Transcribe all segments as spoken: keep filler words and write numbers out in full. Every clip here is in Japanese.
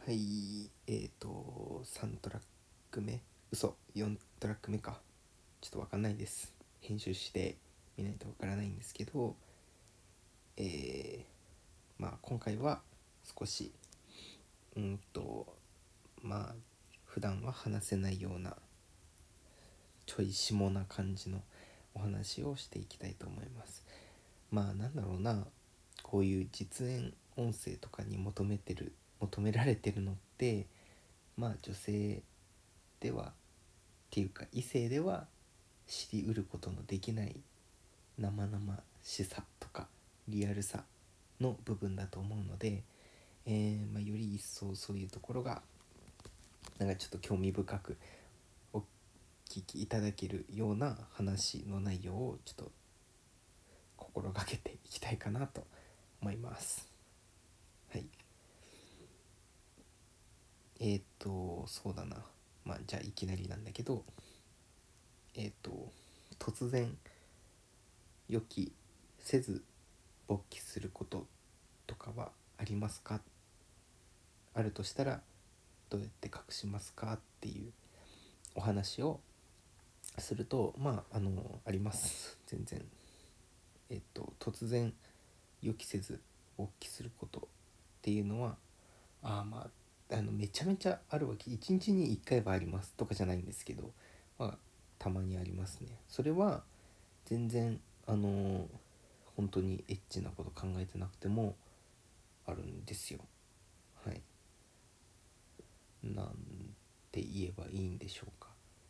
はい、えーと、さんトラック目、嘘、よんトラック目か。ちょっとわかんないです。編集してみないとわからないんですけど、えー、まあ今回は少し、うんと、まあ、普段は話せないような、ちょい下な感じのお話をしていきたいと思います。まあなんだろうな、こういう実演音声とかに求めてる、求められてるのって、まあ女性ではっていうか異性では知り得ることのできない生々しさとかリアルさの部分だと思うので、えーまあ、より一層そういうところがなんかちょっと興味深くお聞きいただけるような話の内容をちょっと心がけていきたいかなと思います。はい。えーっとそうだな。まあじゃあいきなりなんだけど、えーっと突然予期せず勃起することとかはありますか？あるとしたらどうやって隠しますかっていうお話をすると、まああのあります。全然。えっと突然予期せず勃起することっていうのは、ああまああのめちゃめちゃあるわけ、いちにちにいっかいはありますとかじゃないんですけど、まあたまにありますね。それは全然あの本当にエッチなこと考えてなくてもあるんですよ。はい。なんて言えばいいんでしょうか。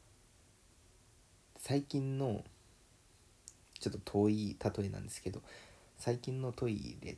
最近のちょっと遠い例えなんですけど、最近のトイレって、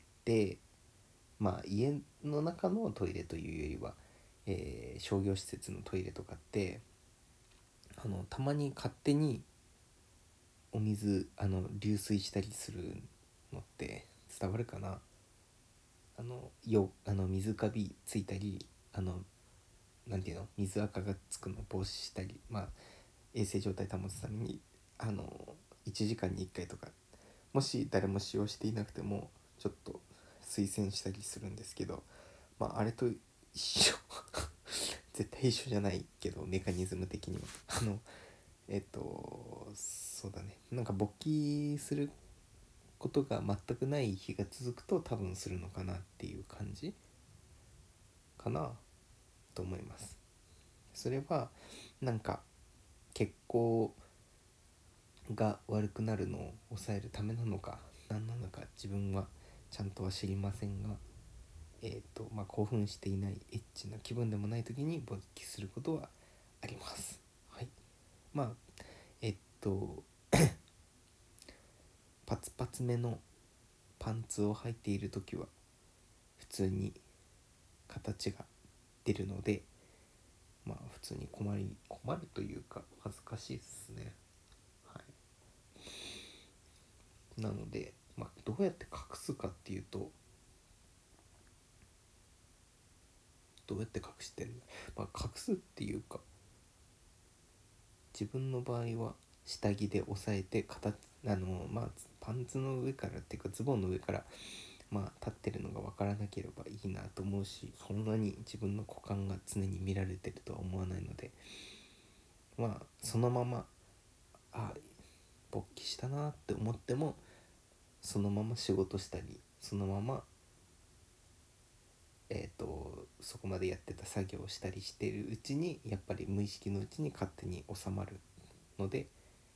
まあ家の中のトイレというよりは、えー商業施設のトイレとかってあのたまに勝手にお水あの流水したりするのって伝わるかな。あのよあの水カビついたり、あのなんていうの、水垢がつくのを防止したり、まあ衛生状態保つためにあのいちじかんにいっかいとか、もし誰も使用していなくてもちょっと推薦したりするんですけど、まああれと一緒絶対一緒じゃないけど、メカニズム的にはあのえっとそうだね、なんか勃起することが全くない日が続くと多分するのかなっていう感じかなと思います。それはなんか血行が悪くなるのを抑えるためなのか何なのか自分はちゃんとは知りませんが、えーとまあ、興奮していないエッチな気分でもない時に勃起することはあります。はい。まあえっとパツパツめのパンツを履いている時は普通に形が出るので、まあ普通に困り困るというか恥ずかしいですね。はい。なので、まあ、どうやって隠すかっていうと、どうやって隠してるの、まあ、隠すっていうか、自分の場合は下着で押さえて形あのまあパンツの上からっていうかズボンの上からまあ立ってるのが分からなければいいなと思うし、そんなに自分の股間が常に見られてるとは思わないので、まあそのままあ勃起したなって思ってもそのまま仕事したり、そのままえーとそこまでやってた作業をしたりしてるうちに、やっぱり無意識のうちに勝手に収まるので、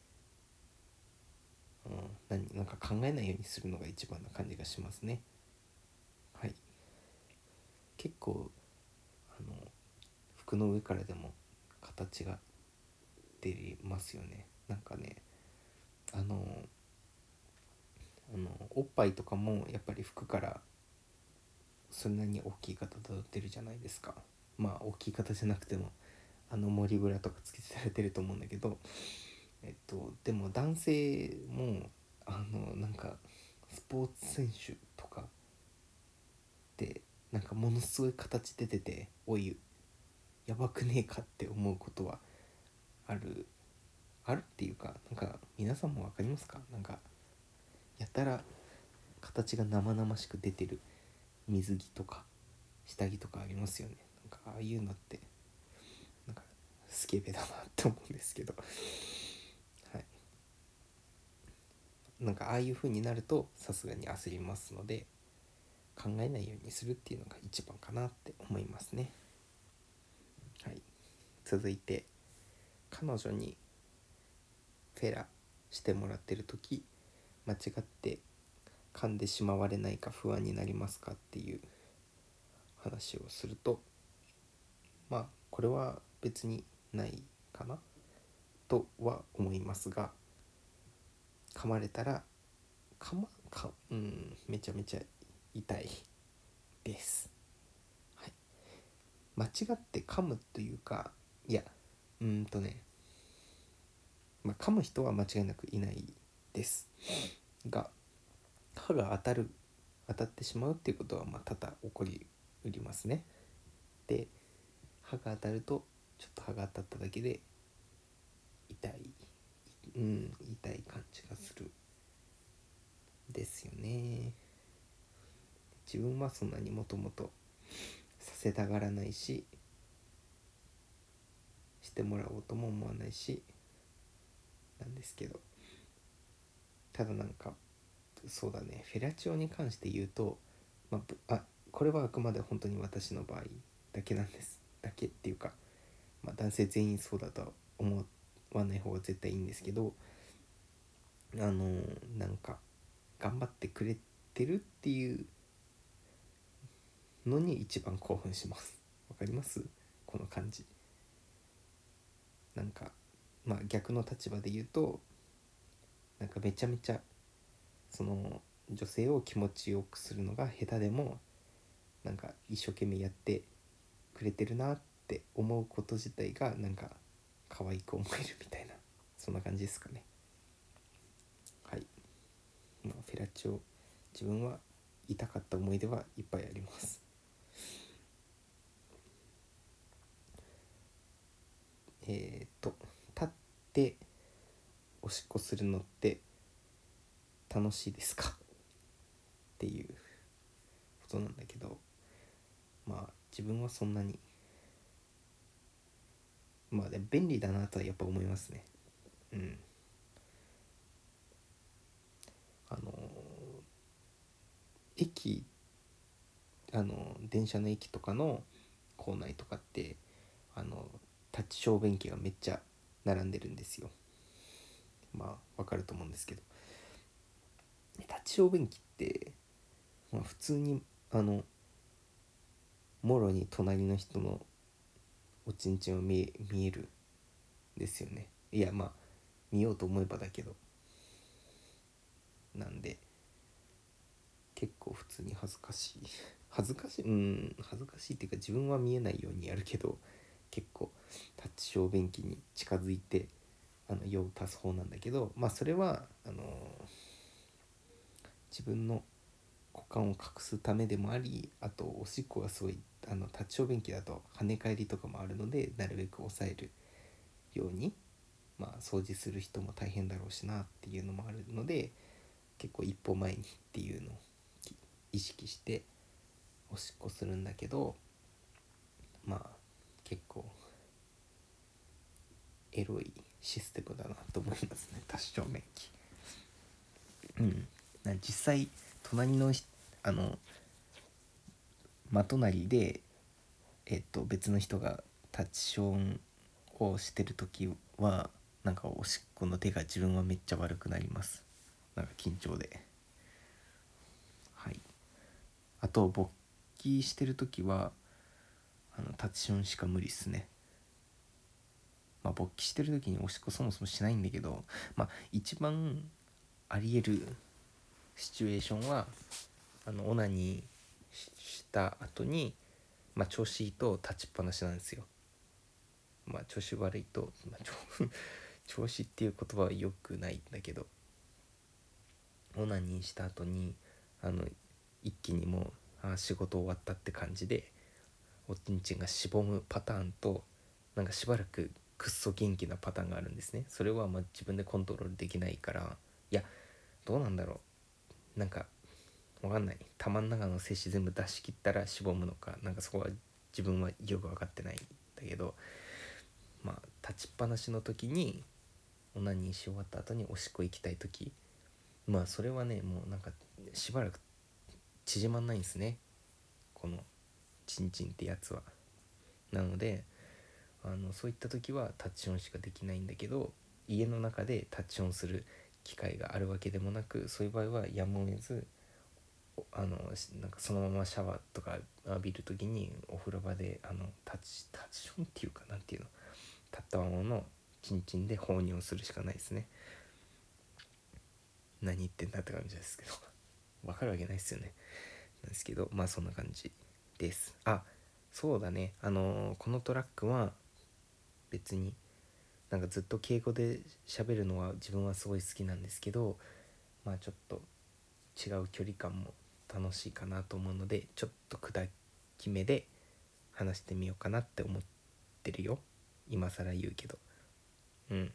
うん、何なんか考えないようにするのが一番な感じがしますね。はい。結構あの服の上からでも形が出ますよね。なんかね、あのあのおっぱいとかもやっぱり服からそんなに大きい方だ出るじゃないですか。まあ大きい方じゃなくてもあの森ブラとかつけてられてると思うんだけど、えっとでも男性もあのなんかスポーツ選手とかでなんかものすごい形出てて、おいやばくねえかって思うことはあるあるっていうか、なんか皆さんも分かりますか？なんかやたら形が生々しく出てる水着とか下着とかありますよね。 なんかああいうのってなんかスケベだなって思うんですけど、はい、なんかああいう風になるとさすがに焦りますので、考えないようにするっていうのが一番かなって思いますね。はい、続いて、彼女にフェラしてもらってる時間違って噛んでしまわれないか不安になりますかっていう話をすると、まあこれは別にないかなとは思いますが、噛まれたら噛まかうんめちゃめちゃ痛いです。はい、間違って噛むというか、いやうーんとね、まあ、噛む人は間違いなくいないですが、歯が当たる当たってしまうっていうことはまあ多々起こりうりますね。で、歯が当たるとちょっと歯が当たっただけで痛い、うん痛い感じがするですよね。自分はそんなにもともとさせたがらないし、してもらおうとも思わないしなんですけど、ただなんかそうだね、フェラチオに関して言うと、まあ、あこれはあくまで本当に私の場合だけなんですだけっていうか、まあ、男性全員そうだとは思わない方が絶対いいんですけど、あのー、なんか頑張ってくれてるっていうのに一番興奮します。わかります？この感じ。なんかまあ逆の立場で言うと、なんかめちゃめちゃその女性を気持ちよくするのが下手でも、なんか一生懸命やってくれてるなって思うこと自体がなんか可愛く思えるみたいな、そんな感じですかね。はい、まあ、フェラチオ自分は痛かった思い出はいっぱいあります。えっ、ー、と立っておしっこするのって楽しいですかっていうことなんだけど、まあ自分はそんなに、まあでも便利だなとはやっぱ思いますね。うん。あの駅あの電車の駅とかの構内とかって、あのタッチ小便器がめっちゃ並んでるんですよ。まあわかると思うんですけど、タッチ小便器って、まあ、普通にあのもろに隣の人のおちんちんを見え、見えるんですよね。いやまあ見ようと思えばだけど、なんで結構普通に恥ずかしい恥ずかしいうん恥ずかしいっていうか、自分は見えないようにやるけど、結構タッチ小便器に近づいてあの用を足す方なんだけど、まあそれはあの自分の股間を隠すためでもあり、あとおしっこがすごいあのタッチ小便器だと跳ね返りとかもあるので、なるべく抑えるように、まあ掃除する人も大変だろうしなっていうのもあるので、結構一歩前にっていうのを意識しておしっこするんだけど、まあ結構エロいシステムだなと思いますね、多小便器。うん、実際隣のあの真隣で、えっと、別の人がタッチションをしてる時は、なんかおしっこの手が自分はめっちゃ悪くなります。なんか緊張で。はい。あと勃起してる時はあのタッチションしか無理っすね。まあ勃起してる時におしっこそもそもしないんだけど、まあ一番ありえるシチュエーションは、あのオナニーした後に、まあ、調子いいと立ちっぱなしなんですよ。まあ調子悪いと、まあ、調子っていう言葉は良くないんだけど、オナニーした後にあの一気にもうあ仕事終わったって感じでおちんちんがしぼむパターンと、なんかしばらくくっそ元気なパターンがあるんですね。それはまあ自分でコントロールできないから、いやどうなんだろう、なんかわかんない、玉ん中の精子全部出し切ったらしぼむのか、なんかそこは自分はよく分かってないんだけど、まあ立ちっぱなしの時にオナニーし終わった後におしっこ行きたい時、まあそれはねもうなんかしばらく縮まんないんですね、このチンチンってやつは。なのであのそういった時はタッチオンしかできないんだけど、家の中でタッチオンする機会があるわけでもなく、そういう場合はやむを得ずあのなんかそのままシャワーとか浴びる時にお風呂場であのタッチタッチオンっていうかなんていうの、立ったままのチンチンで放尿するしかないですね。何言ってんだって感じですけどわかるわけないですよね。なんですけど、まあそんな感じです。あ、そうだね、あのーこのトラックは別になんかずっと敬語で喋るのは自分はすごい好きなんですけど、まあちょっと違う距離感も楽しいかなと思うので、ちょっと砕き目で話してみようかなって思ってるよ。今更言うけど、うん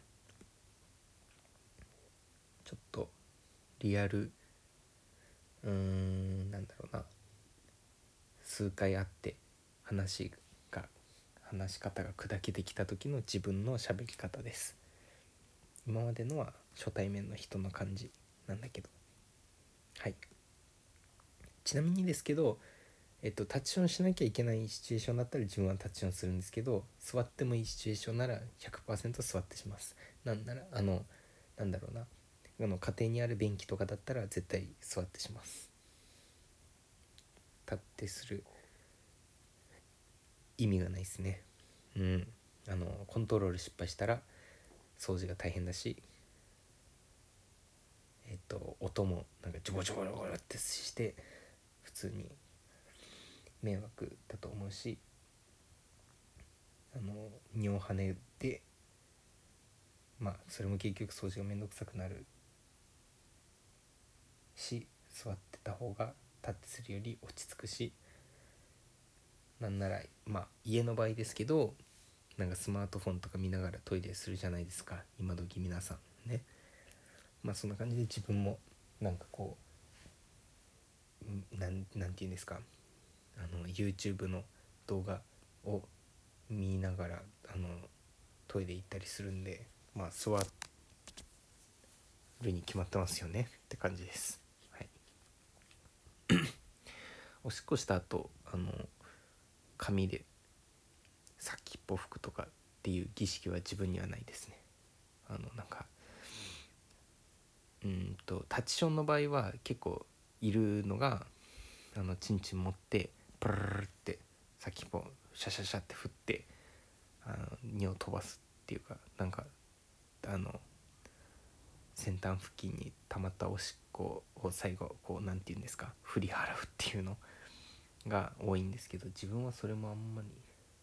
ちょっとリアルうーんなんだろうな、数回会って話が話し方が砕けてきた時の自分の喋り方です。今までのは初対面の人の感じなんだけど、はい。ちなみにですけど、えっと、タッチションしなきゃいけないシチュエーションだったら自分はタッチションするんですけど、座ってもいいシチュエーションなら ひゃくパーセント 座ってします。なんならあのなんだろうな、あの家庭にある便器とかだったら絶対座ってします。立ってする意味がないですね。うんあのコントロール失敗したら掃除が大変だし、えっと音もなんかジョボジョボジョボってして普通に迷惑だと思うし、あの尿跳ねでまあそれも結局掃除がめんどくさくなるし、座ってた方が立ってするより落ち着くし、なんならまあ家の場合ですけど、なんかスマートフォンとか見ながらトイレするじゃないですか今時皆さんね。まあそんな感じで自分もなんかこうなんなんていうんですか、あの YouTube の動画を見ながらあのトイレ行ったりするんで、まあ座るに決まってますよねって感じです。はい。おしっこした後あの紙で先っぽ拭くとかっていう儀式は自分にはないですね。あのなんかうんとタッチションの場合は結構いるのが、あのチンチン持ってプルルルって先っぽシャシャシャって振ってあの尿を飛ばすっていうか、なんかあの先端付近に溜まったおしっこを最後こうなんて言うんですか、振り払うっていうのが多いんですけど、自分はそれもあんまり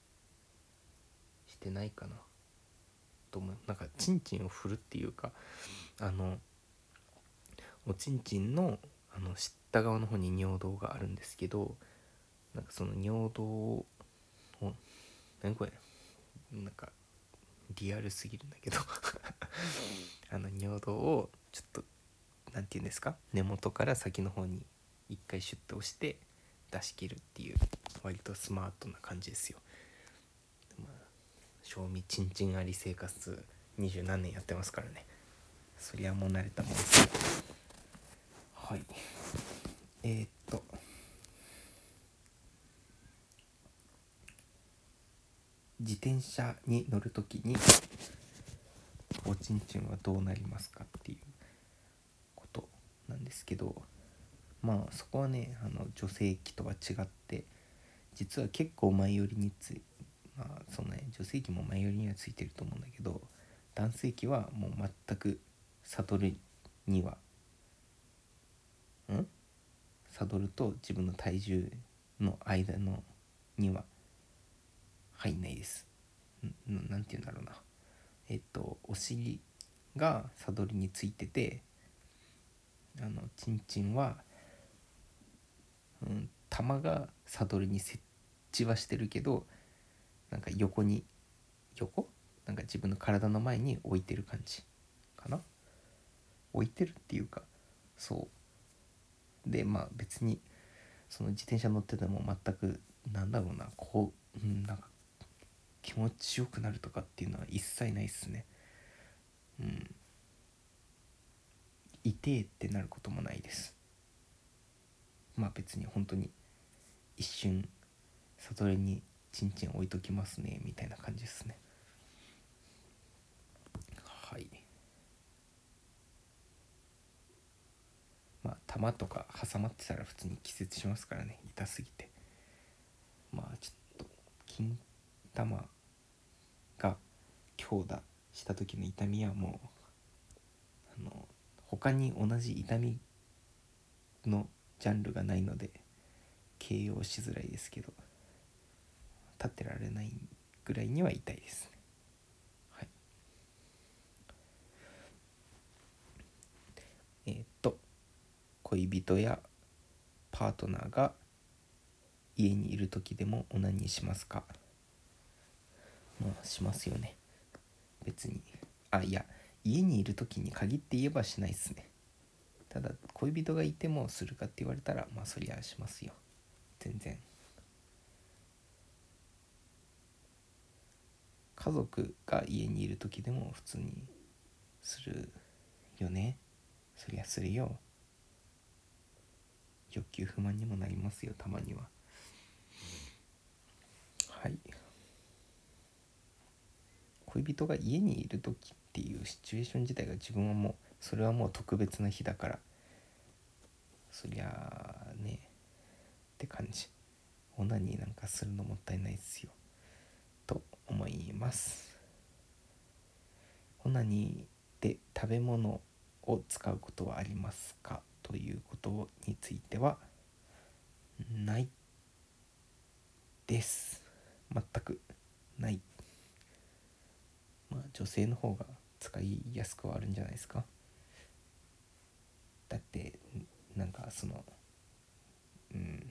してないかなと思う。なんかチンチンを振るっていうか、あのおちんちんのあの下側の方に尿道があるんですけど、なんかその尿道を何これなんかリアルすぎるんだけどあの尿道をちょっとなんて言うんですか、根元から先の方に一回シュッと押して出し切るっていう割とスマートな感じですよ。まあ、賞味ちんちんあり生活二十何年やってますからね、そりゃもう慣れたもんですよ。はい。えー、っと自転車に乗るときにおちんちんはどうなりますかっていうことなんですけど、まあそこはねあの女性器とは違って実は結構前寄りについまあそのね女性器も前寄りにはついてると思うんだけど、男性器はもう全くサドルにはんサドルと自分の体重の間のには入んないです。んなんて言うんだろうな、えっとお尻がサドルについてて、あのチンチンは、うん、玉がサドルに設置はしてるけど、なんか横に横なんか自分の体の前に置いてる感じかな。置いてるっていうか、そうでまあ別にその自転車乗ってても全くなんだろうな、こうん、なんか気持ちよくなるとかっていうのは一切ないっすね。うん、痛えってなることもないです。まあ別に本当に一瞬悟りにチンチン置いときますねみたいな感じですね。はい。まあ玉とか挟まってたら普通に気絶しますからね、痛すぎて。まあちょっと金玉が強打した時の痛みはもうあの他に同じ痛みのジャンルがないので形容しづらいですけど、立ってられないぐらいには痛いですね。はい。えー、っと恋人やパートナーが家にいる時でもオナニーしますか？まあしますよね、別に。あ、いや、家にいる時に限って言えばしないっすね。ただ恋人がいてもするかって言われたら、まあそりゃしますよ、全然。家族が家にいる時でも普通にするよね。そりゃするよ。欲求不満にもなりますよ、たまには。はい。恋人が家にいる時っていうシチュエーション自体が、自分はもうそれはもう特別な日だから、そりゃあねって感じ。オナニーなんかするのもったいないっすよと思います。オナニーで食べ物を使うことはありますかということについてはないです。全くない。まあ女性の方が使いやすくはあるんじゃないですか。だってなんかそのうん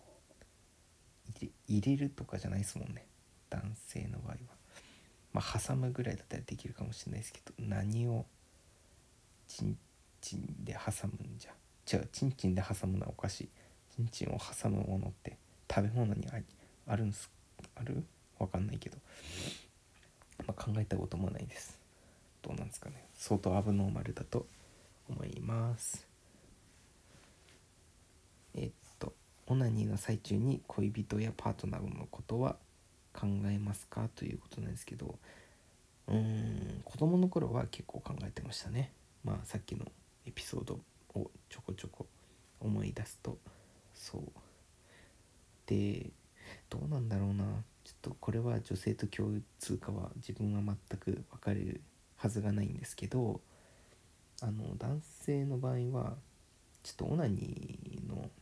入れるとかじゃないですもんね、男性の場合は。まあ挟むぐらいだったらできるかもしれないですけど、何をチンチンで挟むんじゃ。違う、チンチンで挟むのはおかしい。チンチンを挟むものって食べ物にありあるんすあるわかんないけど、まあ、考えたこともないです。どうなんですかね、相当アブノーマルだと思います。えっとオナニーの最中に恋人やパートナーのことは考えますかということなんですけど、うーん子供の頃は結構考えてましたね。まあさっきのエピソードをちょこちょこ思い出すと、そうで、どうなんだろうな、ちょっとこれは女性と共通かは自分は全く分かるはずがないんですけど、あの男性の場合はちょっとオナニーの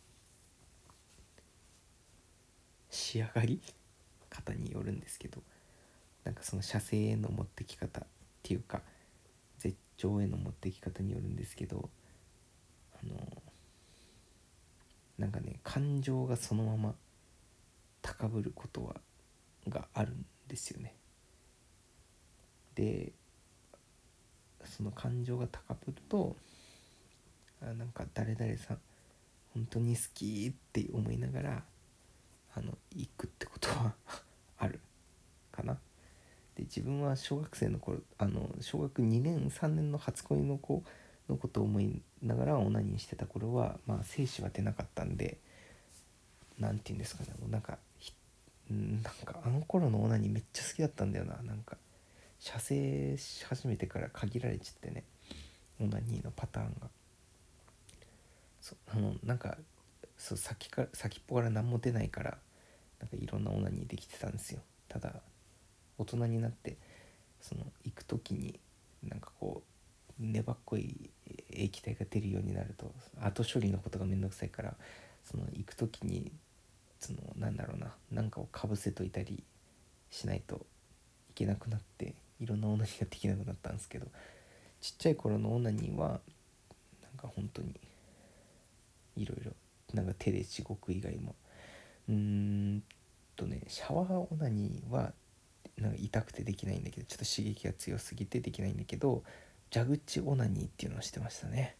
仕上がり方によるんですけど、なんかその射精への持ってき方っていうか絶頂への持ってき方によるんですけど、あのなんかね、感情がそのまま高ぶることはがあるんですよね。でその感情が高ぶると、あ、なんか誰々さん本当に好きって思いながらあの行くってことはあるかな。で自分は小学生の頃、あの小学にねんさんねんの初恋の子のことを思いながらオナニーしてた頃は、まあ精子は出なかったんで、なんて言うんですかね、もうなんかなんかあの頃のオナニーめっちゃ好きだったんだよな。なんか射精し始めてから限られちゃってね、オナニーのパターンが。そあのなんかそう先か先っぽから何も出ないから、なんかいろんなオナニーできてたんですよ。ただ大人になってその行く時になんかこう粘っこい液体が出るようになると後処理のことがめんどくさいから、その行く時にそのなんだろうな、なんかをかぶせといたりしないといけなくなって、いろんなオナニーができなくなったんですけど、ちっちゃい頃のオナニーはなんか本当にいろいろなんか手でしごく以外も、うーんとねシャワーオナニーはなんか痛くてできないんだけど、ちょっと刺激が強すぎてできないんだけど、蛇口オナニーっていうのをしてましたね。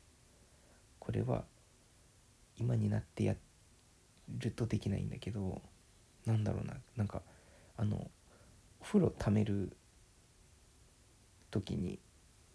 これは今になってやるとできないんだけど、 なんだろうな、なんかあのお風呂溜める時に、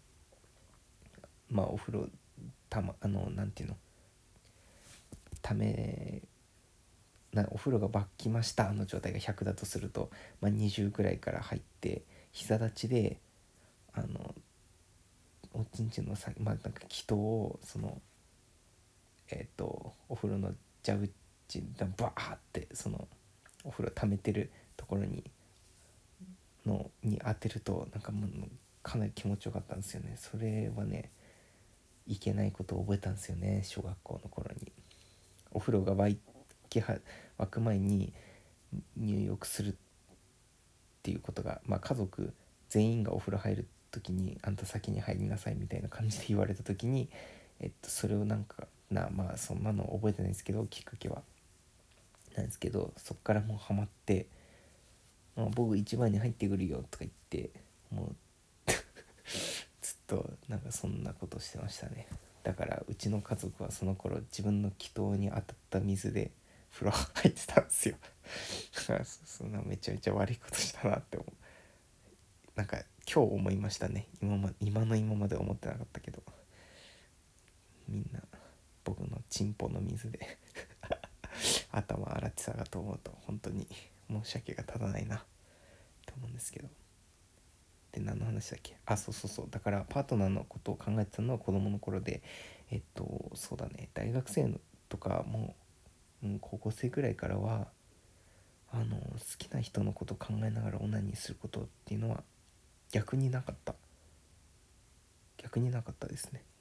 まあお風呂たまあのなんていうのためなお風呂が沸きましたの状態がひゃくだとすると、まあ、にじゅうぐらいから入って膝立ちであのおちんちんのさ、まあ、なんか気筒をそのえっ、とお風呂の蛇口でバーってそのお風呂溜めてるところにのに当てるとなんかもうかなり気持ちよかったんですよね。それはねいけないことを覚えたんですよね、小学校の頃に。お風呂が沸きは沸く前に入浴するっていうことが、まあ、家族全員がお風呂入る時にあんた先に入りなさいみたいな感じで言われた時に、えっと、それをなんかなまあそんなの覚えてないんですけど、きっかけはなんですけど、そっからもうハマって、まあ、僕一番に入ってくるよとか言ってもうずっとなんかそんなことしてましたね。だからうちの家族はその頃自分の気筒に当たった水で風呂入ってたんですよ。だからそんなめちゃめちゃ悪いことしたなって思う。なんか今日思いましたね。今ま今の今まで思ってなかったけど、みんな僕のチンポの水で頭洗ってたかと思うと本当に申し訳が立たないなと思うんですけど。で何の話だっけ。あ、そうそうそう、だからパートナーのことを考えてたのは子供の頃で、えっとそうだね、大学生のとかもう、うん、高校生ぐらいからはあの好きな人のことを考えながらオナニーすることっていうのは逆になかった逆になかったですね。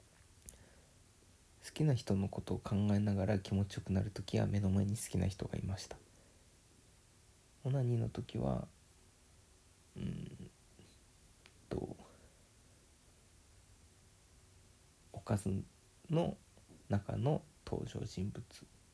好きな人のことを考えながら気持ちよくなるときは目の前に好きな人がいました。オナニーの時はうーんとおかずの中の登場人物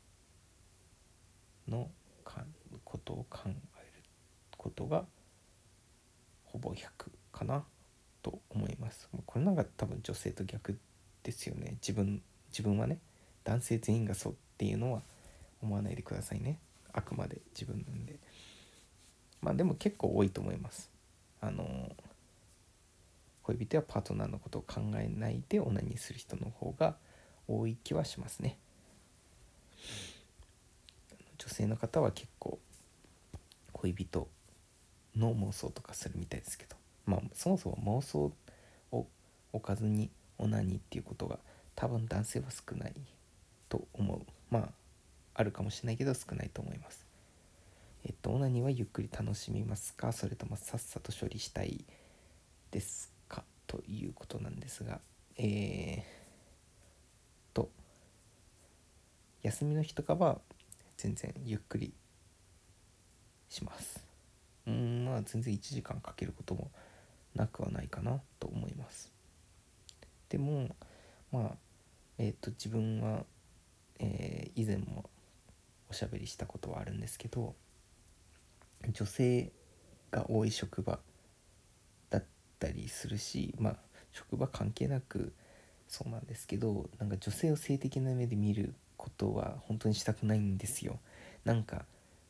のかことを考えることがほぼひゃくかなと思います。これなんか多分女性と逆ですよね。自分自分はね、男性全員がそうっていうのは思わないでくださいね。あくまで自分なんで。まあでも結構多いと思います。あの恋人やパートナーのことを考えないでオナニーする人の方が多い気はしますね。女性の方は結構恋人の妄想とかするみたいですけど、まあそもそも妄想をおかずにオナニーっていうことが多分男性は少ないと思う。まああるかもしれないけど少ないと思います。えっとオナニーはゆっくり楽しみますか、それともさっさと処理したいですかということなんですが、えー、と休みの日とかは全然ゆっくりします。うーんまあ全然いちじかんかけることもなくはないかなと思います。でもまあえっ、と自分は、えー以前もおしゃべりしたことはあるんですけど、女性が多い職場だったりするし、まあ職場関係なくそうなんですけど、なんか女性を性的な目で見ることは本当にしたくないんですよ。なんか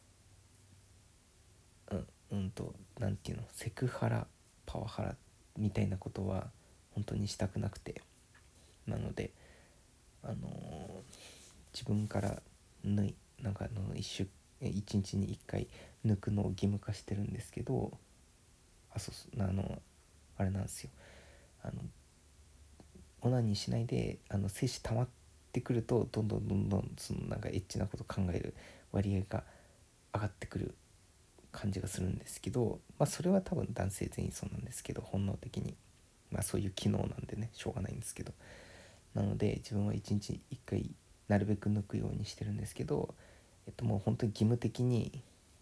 うんうんとなんていうの、セクハラパワハラみたいなことは本当にしたくなくて、なのであのー自分からぬいなんかあの一週一日にいっかい抜くのを義務化してるんですけど、あそうそうあのあれなんですよ、あのオナニーしないであの精子溜まってくるとどんどんどんどんそのなんかエッチなこと考える割合が上がってくる感じがするんですけど、まあそれは多分男性全員そうなんですけど、本能的にまあそういう機能なんでねしょうがないんですけど、なので自分はいちにちいっかいなるべく抜くようにしてるんですけど、えっともう本当に義務的に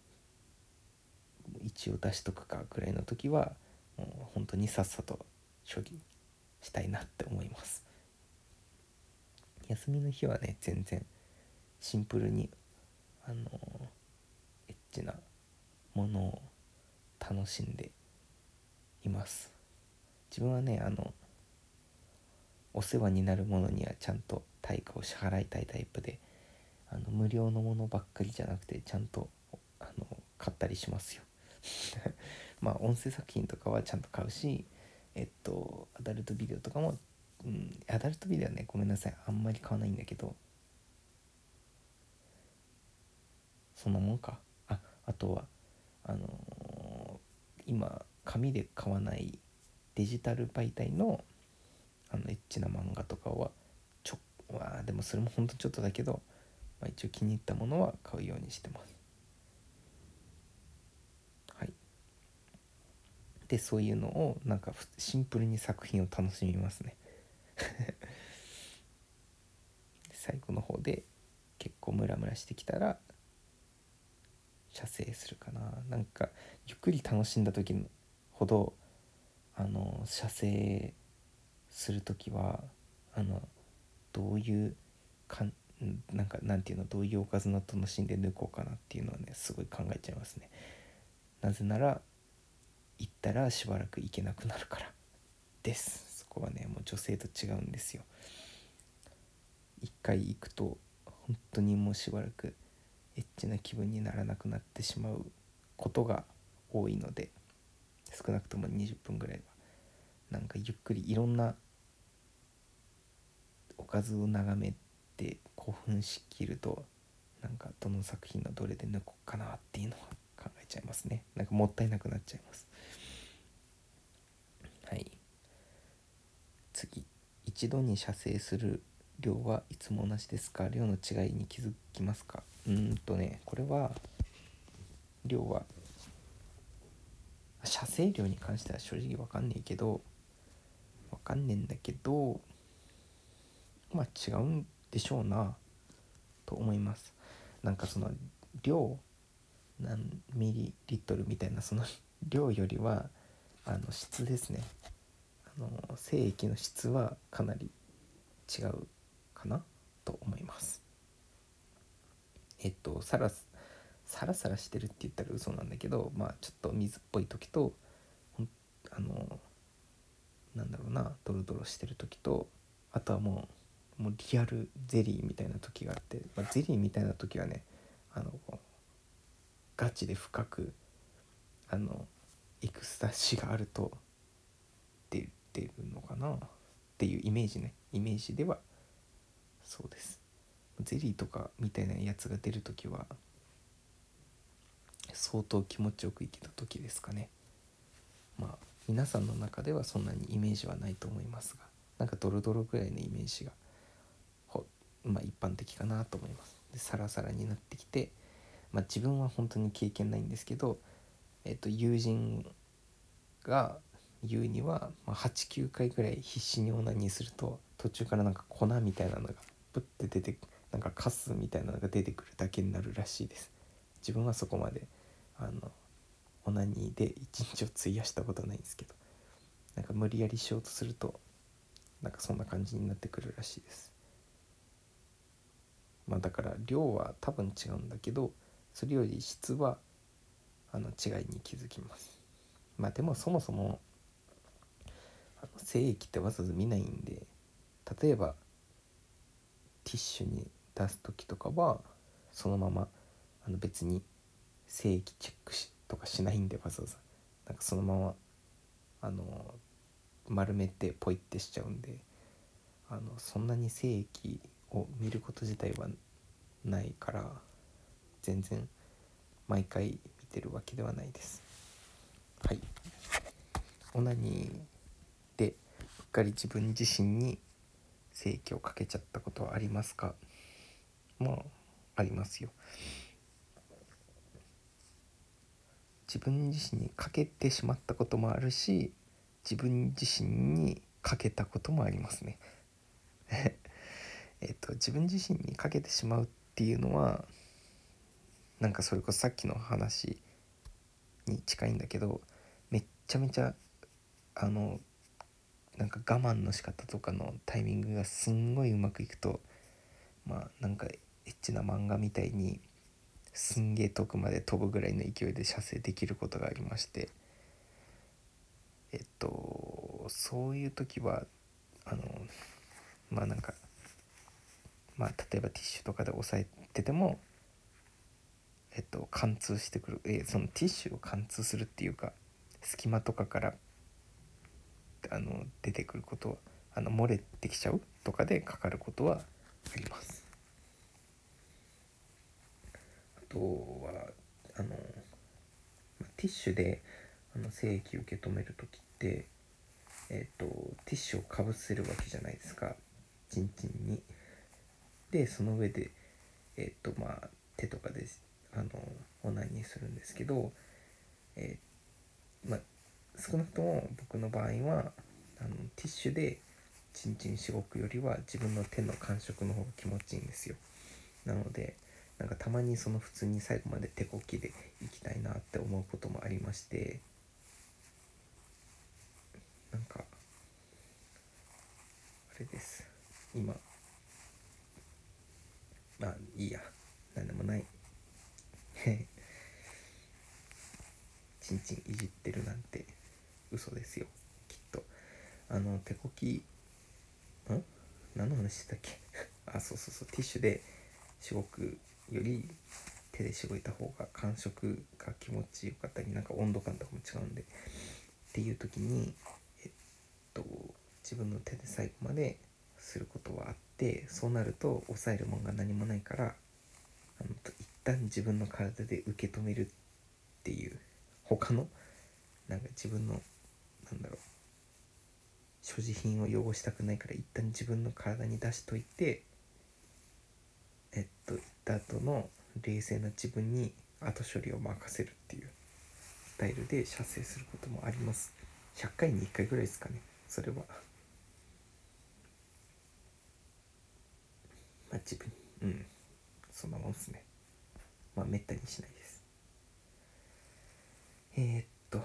一応出しとくかぐらいの時はもう本当にさっさと処理したいなって思います。休みの日はね全然シンプルにあのエッチなものを楽しんでいます。自分はねあのお世話になるものにはちゃんと対価を支払いたいタイプで、あの無料のものばっかりじゃなくてちゃんとあの買ったりしますよまあ音声作品とかはちゃんと買うし、えっとアダルトビデオとかも、うん、アダルトビデオはねごめんなさいあんまり買わないんだけど、そんなもんか。ああとはあのー今紙で買わないデジタル媒体のあのエッチな漫画とかはちょわでもそれもほんとちょっとだけど、まあ、一応気に入ったものは買うようにしてます。はい。でそういうのをなんかシンプルに作品を楽しみますね最後の方で結構ムラムラしてきたら射精するかな。なんかゆっくり楽しんだ時ほどあの射精する時はあのどういうかんなんかなんていうのどういうおかずの楽しんで抜こうかなっていうのはねすごい考えちゃいますね。なぜなら行ったらしばらく行けなくなるからです。そこはねもう女性と違うんですよ。一回行くと本当にもうしばらくエッチな気分にならなくなってしまうことが多いので、少なくともにじゅっぷんぐらいはなんかゆっくりいろんなおかずを眺めて興奮しきると、なんかどの作品のどれで抜こうかなっていうのは考えちゃいますね。なんかもったいなくなっちゃいます。はい。次、一度に射精する量はいつも同じですか？量の違いに気づきますか？うーんとねこれは量は射精量に関しては正直わかんねえけどわかんねえんだけどまあ違うんでしょうなと思います。なんかその量何ミリリットルみたいなその量よりはあの質ですね。あの精液の質はかなり違うかなと思います。えっとサラサラサラしてるって言ったら嘘なんだけど、まあちょっと水っぽい時とあのなんだろうなドロドロしてる時と、あとはもうもうリアルゼリーみたいな時があって、まあ、ゼリーみたいな時はねあのガチで深くあのエクスタシーがあると出てるのかなっていうイメージねイメージではそうです。ゼリーとかみたいなやつが出るときは相当気持ちよくいけた時ですかね。まあ皆さんの中ではそんなにイメージはないと思いますが、なんかドロドロぐらいのイメージがほまあ一般的かなと思います。でサラサラになってきて、まあ自分は本当に経験ないんですけど、えっと友人が言うには、まあ、はちきゅうかいぐらい必死にオナニーすると途中からなんか粉みたいなのがプッて出てなんかカスみたいなのが出てくるだけになるらしいです。自分はそこまであのオナニーで一日を費やしたことないんですけど、なんか無理やりしようとするとなんかそんな感じになってくるらしいです。まあだから量は多分違うんだけどそれより質はあの違いに気づきます。まあでもそもそもあの精液ってわざわざ見ないんで、例えばティッシュに出す時とかはそのままあの別に精液チェックしとかしないんで、わざわざなんかそのままあの丸めてポイってしちゃうんで、あのそんなに精液を見ること自体はないから全然毎回見てるわけではないです。はい。オナニーでうっかり自分自身に精液をかけちゃったことはありますか？まあありますよ。自分自身にかけてしまったこともあるし、自分自身にかけたこともありますねえっと自分自身にかけてしまうっていうのはなんかそれこそさっきの話に近いんだけど、めっちゃめちゃあのなんか我慢の仕方とかのタイミングがすんごいうまくいくと、まあなんかエッチな漫画みたいにすんげえ遠くまで飛ぶぐらいの勢いで射精できることがありまして、えっとそういう時はあのまあなんかまあ例えばティッシュとかで押さえててもえっと貫通してくる、えーそのティッシュを貫通するっていうか、隙間とかからあの出てくることは、あの漏れてきちゃうとかでかかることはあります。あとはあのティッシュであの精液を受け止めるときって、えっとティッシュをかぶせるわけじゃないですか、チンチンに。でその上でえっとまあ手とかであのオナニーするんですけど、えーまあ、少なくとも僕の場合はあのティッシュでチンチンしごくよりは自分の手の感触の方が気持ちいいんですよ。なのでなんかたまにその普通に最後まで手こきでいきたいなって思うこともありまして、なんかあれです、今まあいいや、なんでもないチンチンいじってるなんて嘘ですよ、きっと。あの手こきん何の話してたっけあ、そうそうそう、ティッシュでしごくより手でしごいた方が感触が気持ちよかったり、なんか温度感とかも違うんでっていう時に、えっと自分の手で最後まですることはあって、そうなると抑えるもんが何もないから、あの一旦自分の体で受け止めるっていう、他のなんか自分のなんだろう所持品を汚したくないから一旦自分の体に出しといて、えっと行った後の冷静な自分に後処理を任せるっていうスタイルで射精することもあります。ひゃっかいにいっかいぐらいですかね、それは。まあ自分うんそんなもんっすね。まあめったにしないです。えー、っと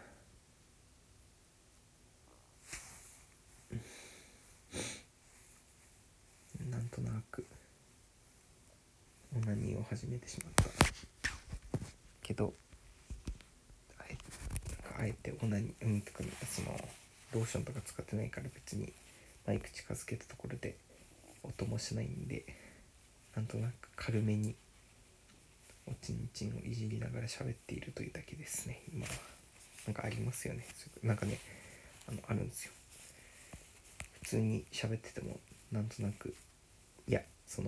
なんとなくオナニーを始めてしまったけど、あえあえてオナニーうんとかそのローションとか使ってないから別にマイク近づけたところで音もしないんで、なんとなく軽めにおちんちんをいじりながら喋っているというだけですね今は。なんかありますよね、なんかね、あのあるんですよ、普通に喋っててもなんとなく、いやその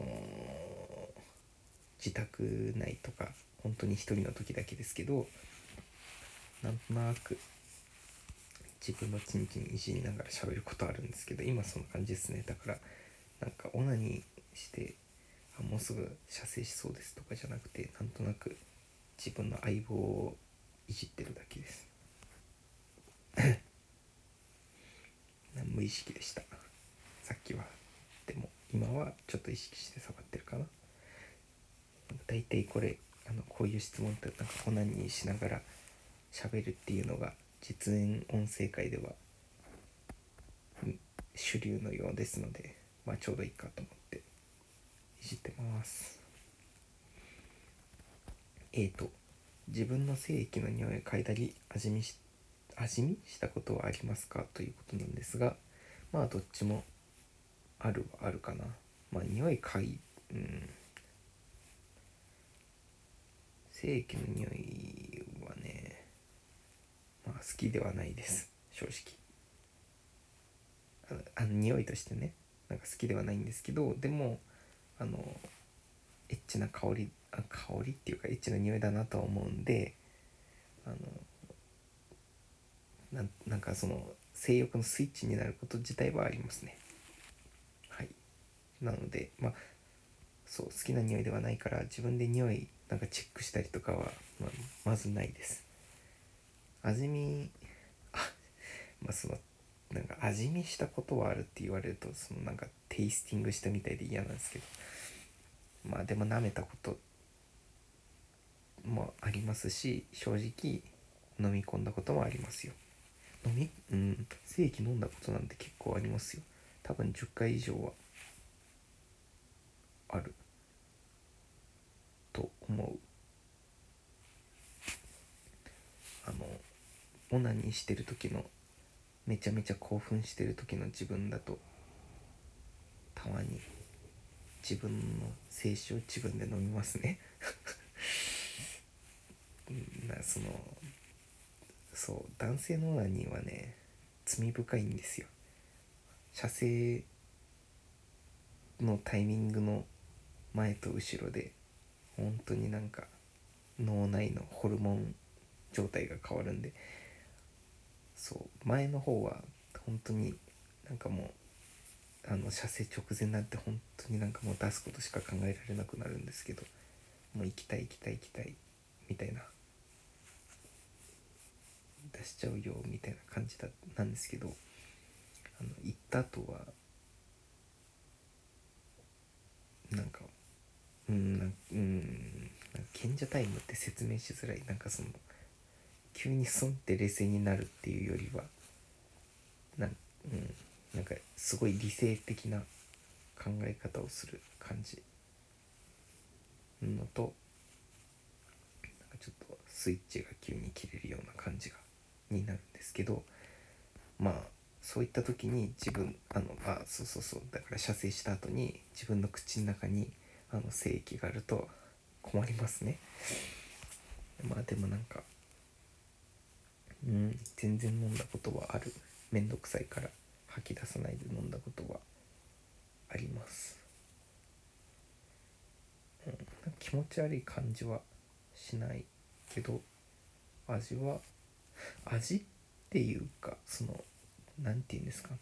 自宅内とか本当に一人の時だけですけど、なんとなく自分のチンチンいじりながら喋ることあるんですけど、今そんな感じですね。だからなんかオナニーしてあもうすぐ射精しそうですとかじゃなくて、なんとなく自分の相棒をいじってるだけです。無意識でしたさっきは。でも今はちょっと意識して触ってるかな。だいたいこれあのこういう質問ってなんかオナニーしながら喋るっていうのが実演音声会では主流のようですので、まあちょうどいいかと思っていじってます。えーと自分の精液の匂いを嗅いだり味見し味見したことはありますかということなんですが、まあどっちもあるはあるかな。まあ匂い嗅い、うん、精液の匂いはね、まあ好きではないです正直。あのあの匂いとしてね、なんか好きではないんですけど、でもあのエッチな香りあ香りっていうかエッチな匂いだなとは思うんで、あのななんかその性欲のスイッチになること自体はありますね。はい。なのでまあそう好きな匂いではないから自分で匂いなんかチェックしたりとかは、まあ、まずないです。味見あまあそのなんか味見したことはあるって言われるとそのなんかテイスティングしたみたいで嫌なんですけど、まあでも舐めたこともありますし、正直飲み込んだこともありますよ。飲みうん正規飲んだことなんて結構ありますよ。多分じゅっかい以上はあると思う。あのオナニーしてる時のめちゃめちゃ興奮してる時の自分だとたまに自分の精子を自分で飲みますねなそのそう男性のオナニーはね罪深いんですよ。射精のタイミングの前と後ろで本当になんか脳内のホルモン状態が変わるんで、そう前の方は本当になんかもうあの射精直前なんて本当になんかもう出すことしか考えられなくなるんですけど、もう行きたい行きたい行きたいみたいな、出しちゃうよみたいな感じだなんですけど、あの行った後はなんかうんなんうんなんか賢者タイムって説明しづらい。なんかその急にスンって冷静になるっていうよりはなん、うん、なんかすごい理性的な考え方をする感じのと、なんかちょっとスイッチが急に切れるような感じがになるんですけど、まあそういった時に自分あのあそうそうそうだから射精した後に自分の口の中にあの精液があると困りますね。まあでもなんかうん全然飲んだことはある。めんどくさいから吐き出さないで飲んだことはあります。うん、気持ち悪い感じはしないけど、味は味っていうかそのなんていうんですか、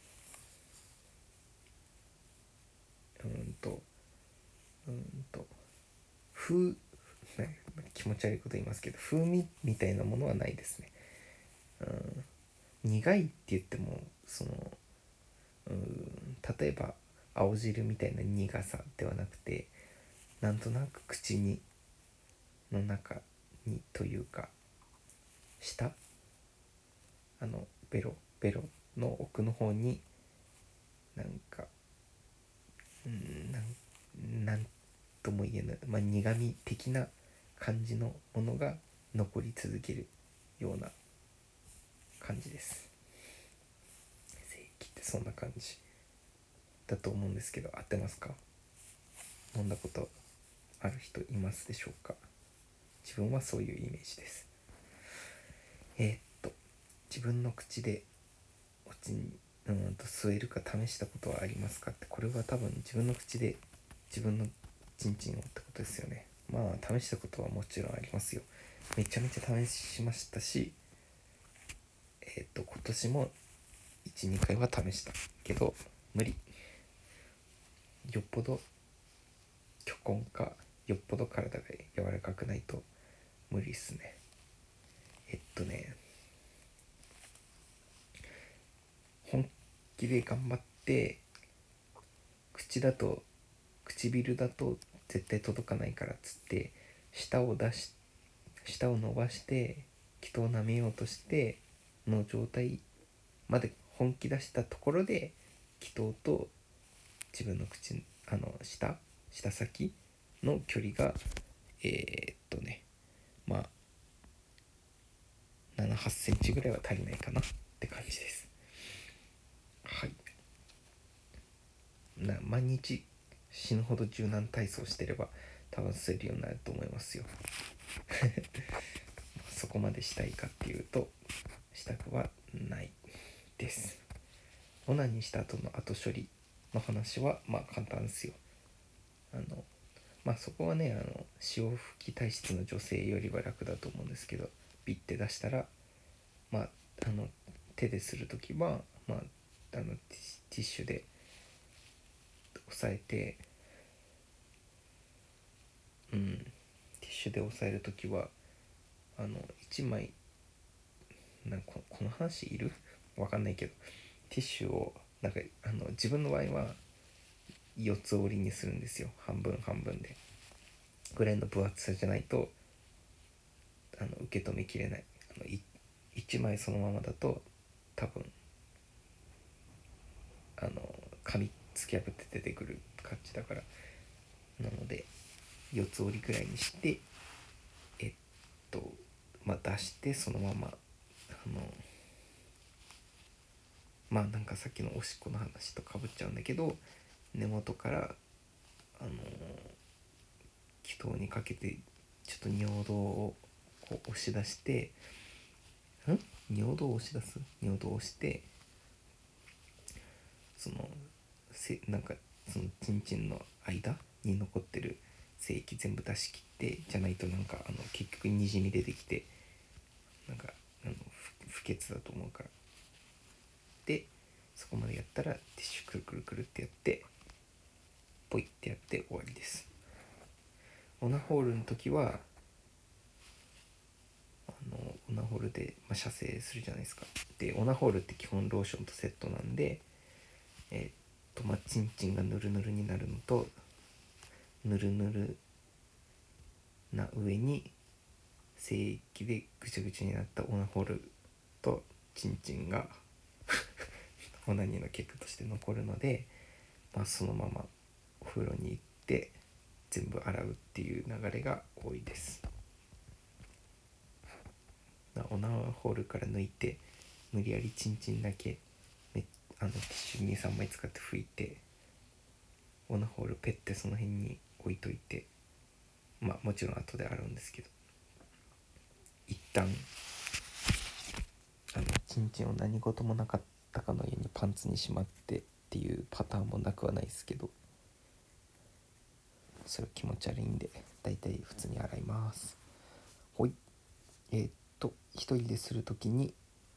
うーんとうーんと風ね気持ち悪いこと言いますけど風味みたいなものはないですね。うん、苦いって言ってもそのうん例えば青汁みたいな苦さではなくて、なんとなく口にの中にというか舌あのベロベロの奥の方になんかうんなんなんとも言えない、まあ、苦味的な感じのものが残り続けるような感じです。精液ってそんな感じだと思うんですけど、合ってますか？飲んだことある人いますでしょうか？自分はそういうイメージです。えー、っと自分の口でおちんうんと吸えるか試したことはありますかって、これは多分自分の口で自分のチンチンをってことですよね。まあ試したことはもちろんありますよ。めちゃめちゃ試しましたし、えー、っと今年もいち、にかいは試したけど無理。よっぽど虚根かよっぽど体が柔らかくないと無理っすね。えっとね本気で頑張って口だと唇だと絶対届かないからっつって舌を出し舌を伸ばして気を舐めようとしての状態まで本気出したところで気筒と自分の口あの舌舌先の距離がえー、っとねまあなな、はちセンチぐらいは足りないかなって感じです。はい。な毎日死ぬほど柔軟体操してれば多分吸えるようになると思いますよ。そこまでしたいかっていうとしたくはないです。オナニーした後の後処理の話はまあ簡単ですよ。あのまあそこはねあの潮吹き体質の女性よりは楽だと思うんですけど、ビッて出したらまああの手でするときはまああのティティッシュで押さえて、うんティッシュで押さえるときはあのいちまいなんかここの話いるわかんないけど、ティッシュをなんかあの自分の場合はよっつ折りにするんですよ。半分半分でぐらいの分厚さじゃないとあの受け止めきれない。あのいいちまいそのままだと多分あの紙突き破って出てくる感じだから、なのでよっつ折りぐらいにしてえっとまあ出してそのままあのまあなんかさっきのおしっこの話とかぶっちゃうんだけど、根元からあの気筒にかけてちょっと尿道をここう押し出してん尿道を押し出す尿道を押してそのせなんかそのチンチンの間に残ってる精液全部出し切って、じゃないとなんかあの結局にじみ出てきてなんかあの不潔だと思うから、でそこまでやったらティッシュくるくるくるってやってポイってやって終わりです。オナホールの時はあのオナホールで、まあ、射精するじゃないですか。でオナホールって基本ローションとセットなんで、えー、っとまあチンチンがヌルヌルになるのと、ヌルヌルな上に精液でぐちゃぐちゃになったオナホールとチンチンがオナニーの結果として残るので、まあ、そのままお風呂に行って全部洗うっていう流れが多いです。オナホールから抜いて無理やりチンチンだけめあのティッシュ にさんまい使って拭いて、オナホールペッてその辺に置いといて、まあもちろん後で洗うんですけど、一旦あのチンチンを何事もなかったかのようにパンツにしまってっていうパターンもなくはないですけど、それ気持ち悪いんでだいたい普通に洗います。ほい。えー、っと一人でするときに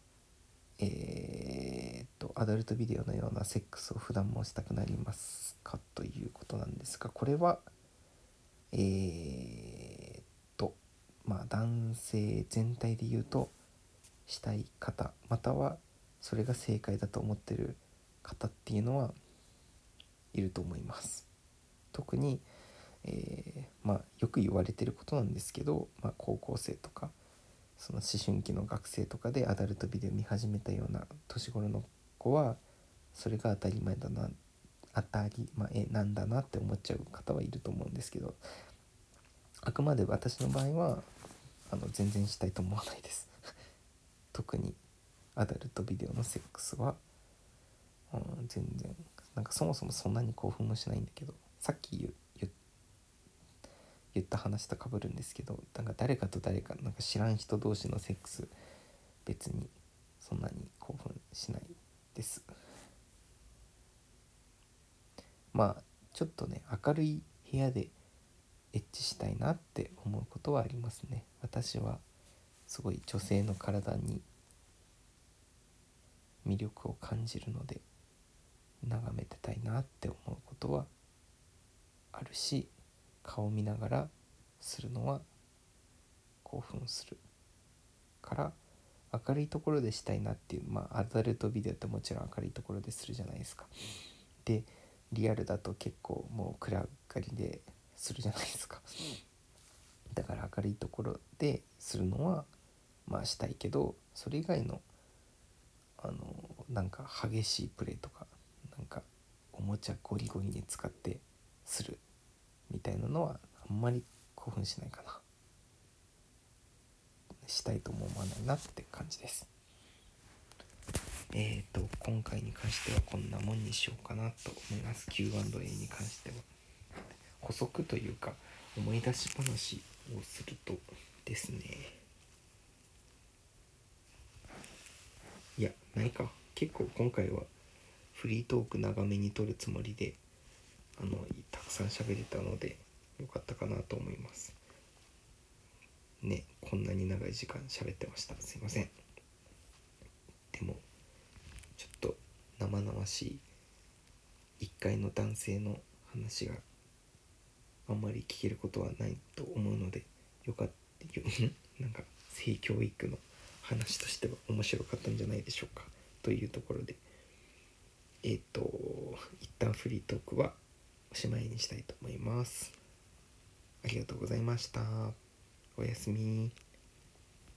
えー、っとアダルトビデオのようなセックスを普段もしたくなりますかということなんですが、これはえー、っとまあ男性全体で言うとしたい方、またはそれが正解だと思ってる方っていうのはいると思います。特に、えー、まあよく言われてることなんですけど、まあ、高校生とかその思春期の学生とかでアダルトビデオ見始めたような年頃の子はそれが当たり前だな当たり前なんだなって思っちゃう方はいると思うんですけど、あくまで私の場合はあの全然したいと思わないです特にアダルトビデオのセックスは、うん、全然なんかそもそもそんなに興奮もしないんだけど、さっき言言言った話とかぶるんですけど、なんか誰かと誰かなんか知らん人同士のセックス別にそんなに興奮しないです。まあちょっとね明るい部屋でエッチしたいなって思うことはありますね。私はすごい女性の体に魅力を感じるので眺めてたいなって思うことはあるし、顔見ながらするのは興奮するから明るいところでしたいなっていう、まあアダルトビデオってもちろん明るいところでするじゃないですか。でリアルだと結構もう暗がりでするじゃないですか。だから明るいところでするのはまあしたいけど、それ以外のあのなんか激しいプレーとかなんかおもちゃゴリゴリに使ってするみたいなのはあんまり興奮しないかな、したいとも思わないなって感じです。えーと今回に関してはこんなもんにしようかなと思います。 キューアンドエー に関しては補足というか思い出し話をするとですね、いやないか、結構今回はフリートーク長めに撮るつもりであのたくさん喋れたのでよかったかなと思いますね。こんなに長い時間喋ってました、すいません。でもちょっと生々しい一階の男性の話があんまり聞けることはないと思うので、よかったなんか性教育の話としては面白かったんじゃないでしょうかというところで、えっと一旦フリートークはおしまいにしたいと思います。ありがとうございました。おやすみ。